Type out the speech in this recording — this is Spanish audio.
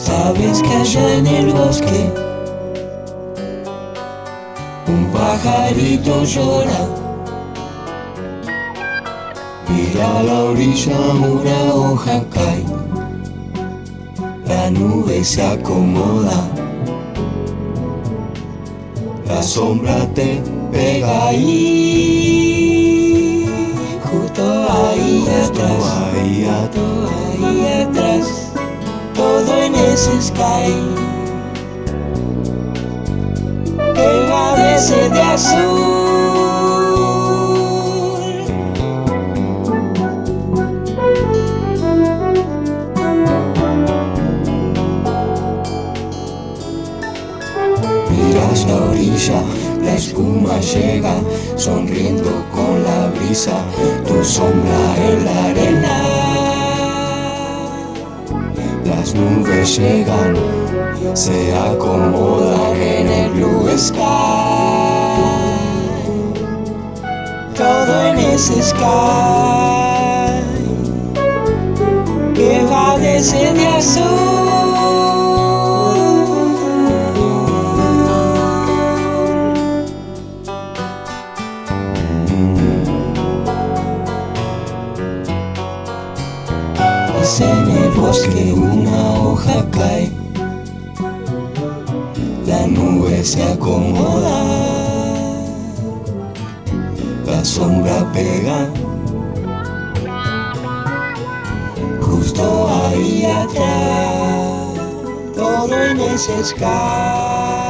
sabes que allá en el bosque un pajarito llora. Mira a la orilla, una hoja cae, la nube se acomoda, la sombra te pega ahí, justo ahí atrás, todo en ese sky que va de azul. Miras la orilla, la espuma llega, sonriendo con la brisa, tu sombra en la arena. Las nubes llegan, se acomodan en el blue sky, todo en ese sky que va de azul. En el bosque una hoja cae, la nube se acomoda, la sombra pega, justo ahí atrás, todo en ese sky